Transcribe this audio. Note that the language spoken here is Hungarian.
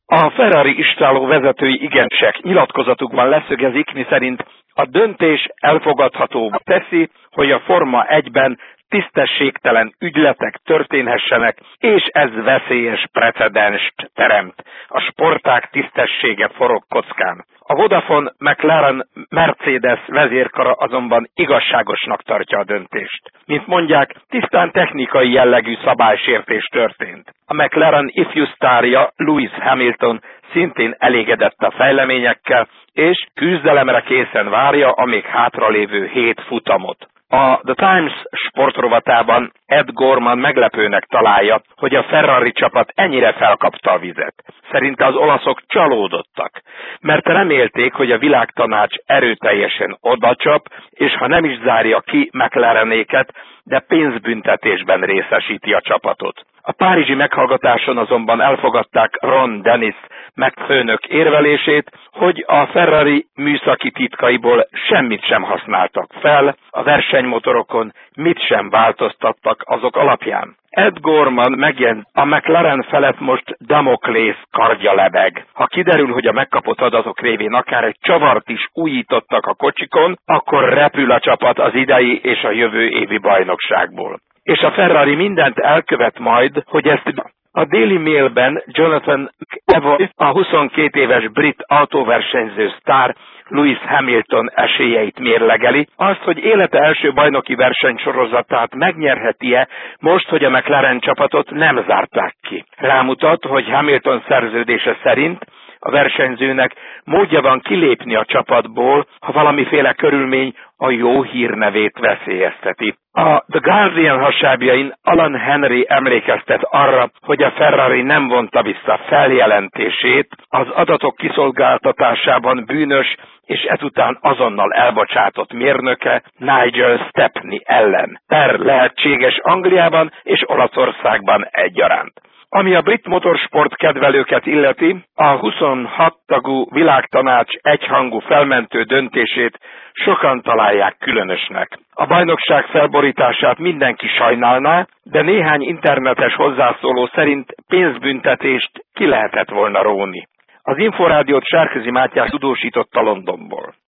A Ferrari istáló vezetői igencsak nyilatkozatukban leszögezik, miszerint a döntés elfogadhatóbbá teszi, hogy a Forma 1-ben tisztességtelen ügyletek történhessenek, és ez veszélyes precedenst teremt. A sportág tisztessége forog kockán. A Vodafone McLaren Mercedes vezérkara azonban igazságosnak tartja a döntést. Mint mondják, tisztán technikai jellegű szabálysértés történt. A McLaren ifjú sztárja Lewis Hamilton szintén elégedett a fejleményekkel, és küzdelemre készen várja a még hátralévő 7 futamot. A The Times sportrovatában Ed Gorman meglepőnek találja, hogy a Ferrari csapat ennyire felkapta a vizet. Szerinte az olaszok csalódottak, mert remélték, hogy a világtanács erőteljesen odacsap, és ha nem is zárja ki McLarenéket, de pénzbüntetésben részesíti a csapatot. A párizsi meghallgatáson azonban elfogadták Ron Dennis megfőnök érvelését, hogy a Ferrari műszaki titkaiból semmit sem használtak fel, a versenymotorokon mit sem változtattak azok alapján. Ed Gorman megjelent, a McLaren felett most Damoklész kardja lebeg. Ha kiderül, hogy a megkapott adatok révén akár egy csavart is újítottak a kocsikon, akkor repül a csapat az idei és a jövő évi bajnokságból. És a Ferrari mindent elkövet majd, hogy ezt a Daily Mailben Jonathan McEvoy, a 22 éves brit autóversenyző sztár Lewis Hamilton esélyeit mérlegeli, azt, hogy élete első bajnoki versenysorozatát megnyerheti-e most, hogy a McLaren csapatot nem zárták ki. Rámutat, hogy Hamilton szerződése szerint a versenyzőnek módja van kilépni a csapatból, ha valamiféle körülmény a jó hírnevét veszélyezteti. A The Guardian hasábjain Alan Henry emlékeztet arra, hogy a Ferrari nem vonta vissza feljelentését az adatok kiszolgáltatásában bűnös és ezután azonnal elbocsátott mérnöke Nigel Stepney ellen. Per lehetséges Angliában és Olaszországban egyaránt. Ami a brit motorsport kedvelőket illeti, a 26 tagú világtanács egyhangú felmentő döntését sokan találják különösnek. A bajnokság felborítását mindenki sajnálná, de néhány internetes hozzászóló szerint pénzbüntetést ki lehetett volna róni. Az Inforádiót Sárközi Mátyás tudósította Londonból.